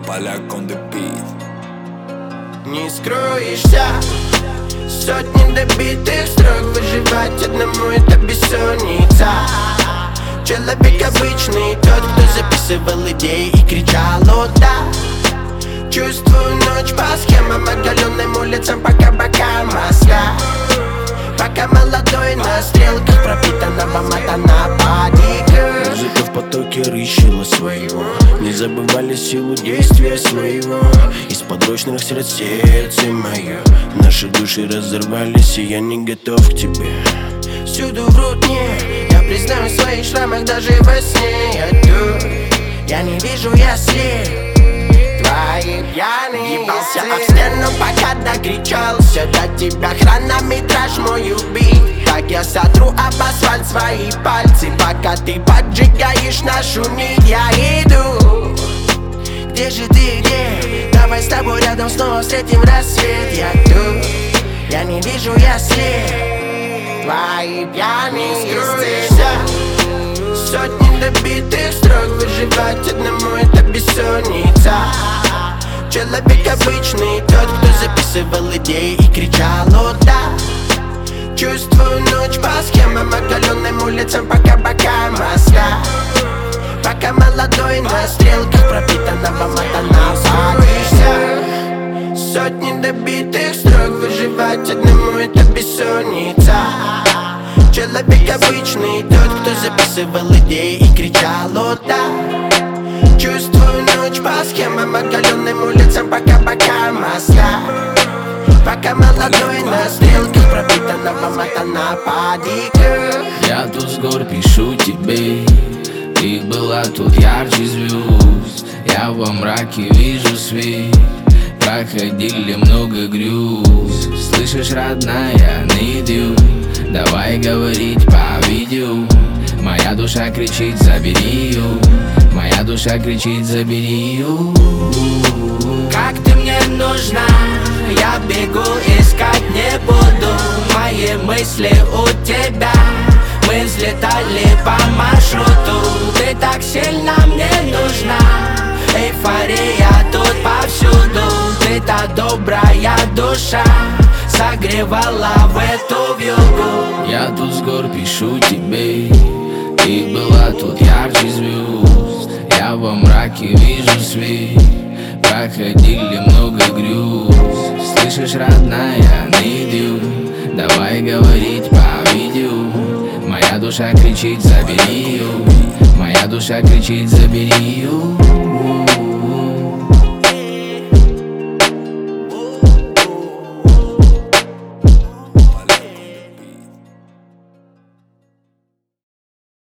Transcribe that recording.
Поляк on the beat. Не скроешься, сотни добитых строк. Выживать одному это бессонница. Человек обычный, тот, кто записывал идеи и кричал «О да!». Чувствую ночь по схемам, оголенным улицам по кабакам Москва. Пока молодой на стрелках пропитанного мата нападника. Музыка в потоке рыщила своего. Не забывали силу действия своего. Из подручных средств сердце мое. Наши души разорвались, и я не готов к тебе. Всюду врут мне, я признаю в своих шрамах даже во сне. Я не вижу, я слеп. Твои пьяные ебался об стену, пока докричался до тебя. Хронометраж мой убит. Так я сотру об асфальт свои пальцы, пока ты поджигаешь нашу нить. Я иду. Где же ты, где? Давай с тобой рядом снова встретим рассвет. Я тут, я не вижу, я слеп. Твои пьяные стены. Сотни добитых строк. Выживать одному это бессонница. Человек обычный, тот, кто записывал идеи и кричал «О да!». Чувствую ночь по схемам, оголенным улицам по кабакам Москва. Пока молодой на стрелках пропитанного мата нападешься. Сотни добитых строк. Выживать одному это бессонница. Человек обычный, тот, кто записывал идеи и кричал «О да!». Чувствую ночь по схемам, оголенным улицам по кабакам Москва. Пока молодой на стрелках пропитанного мата нападника. Я тут с гор пишу тебе, ты была тут ярче звезд. Я во мраке вижу свет, проходили много грез. Слышишь, родная, найду, давай говорить по видео. Моя душа кричит, забери ее. Моя душа кричит, забери ее. Как ты мне нужна, я бегу, искать не буду. Мои мысли у тебя, мы взлетали по маршруту. Ты так сильно мне нужна, эйфория тут повсюду. Ты та добрая душа, согревала в эту вьюгу. Я тут с гор пишу тебе, ты была тут ярче звезд. Я во мраке вижу свет, проходили много грез. Слышишь, родная, найду, давай говорить по видео. Моя душа кричит, забери ее. Моя душа кричит, забери ее.